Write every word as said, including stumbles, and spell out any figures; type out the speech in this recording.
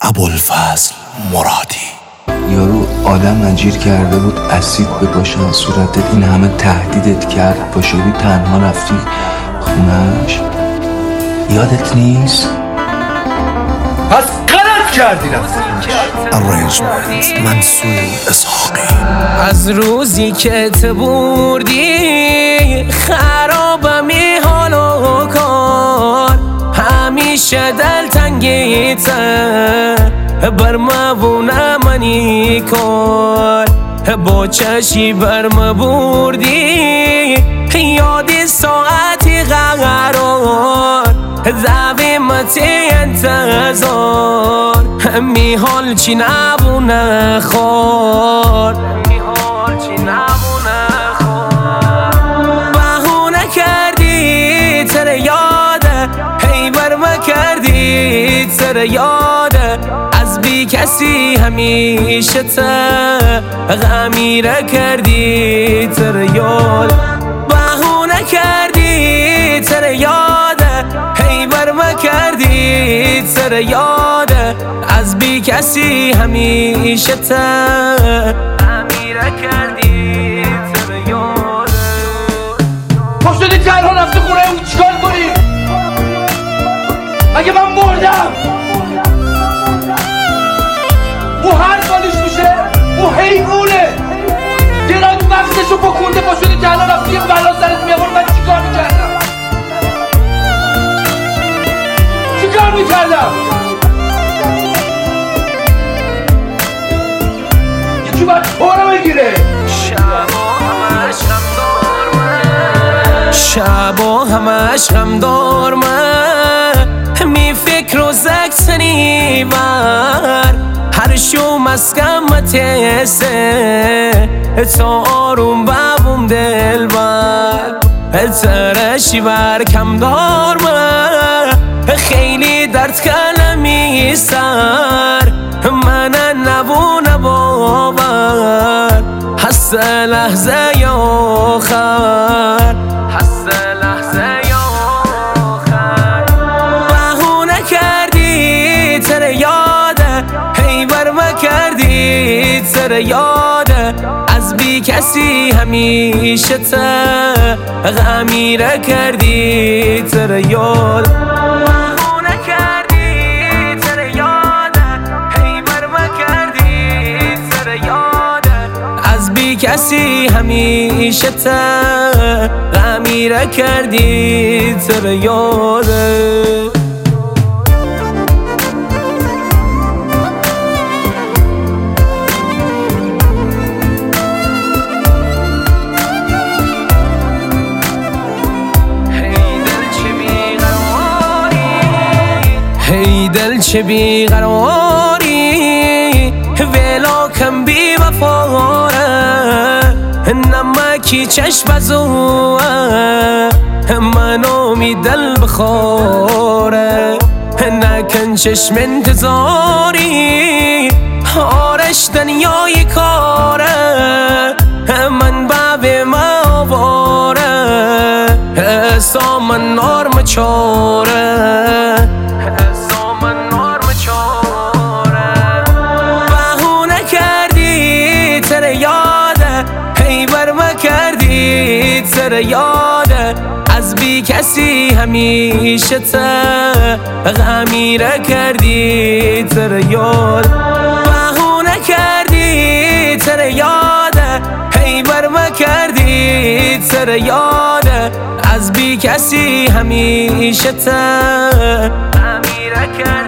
ابوالفضل مرادی. یارو آدم انجیر کرده بود اسید بپاشه صورتت، این همه تهدیدت کرد، پاشدی تنها رفتی خونش، یادت نیست؟ پس غلط کردی رفتی. ارنجمنت منصور اسحاقی. از روزی که تو بردی خرابمی حال و کار، همیشه دلتنگیته برمبونه منی کار، با چشی برم بردی یادی ساعتی قرار، زویمتی انتظار می حال چی نبونه خور، می حال چی نبونه خور. بهونه کردی تر یاده، هی برم کردی تر یاده، از بی کسی همیشه تا غمیره کردی تر یاد. بهونه کردی تر یاده، هی برم کردی تر یاده، از بی کسی همیشه تا غمیره کردی تر یاده. پاشدی تنها رفتی خونه اون چیکار کنی؟ اگه من مردم او هر سالش میشه، او حیوونه دیران وقتشو بکنده. پاشدی تنها رفتی یه بلا سرت میابرد، من چیکار میکردم؟ چیکار میکردم؟ یکی باید تو رو بگیره. شبا همش غم دارمه، می فکر و زکسنی بر هر شو مسکمت سه، تا آروم ببوم دل بر ترشی بر کم دارمه، خیلی درد کلمی سر من نبونه باور، حس لحظه یا آخر، حس لحظه یا آخر. بهونه کردی تر یاده، هی برم کردی تر یاده، از بی کسی همیشه تا غمیره کردی تر یاد. بهونه کردی تر یاده، هی برم کردی تر یاده، از بی کسی همیشه تا غمیره کردی تر یاده. هی دل چه بیقراری، ویلا کم بی وفاره، نمکی چشم ازوه منو می دل بخوره، نکن چشم انتظاری آرش دنیای کاره، من بابی ما باره سامن نارم چاره، سامن نارم چاره. بهونه کردی تر یاده، هی برم کردی تر یاده، از بی کسی همیشه تا غمیره کردی تر یاد. بهونه کردی تر یاده، هی برم کردی تر یاده، از بی کسی همیشه تا غمیره کردی.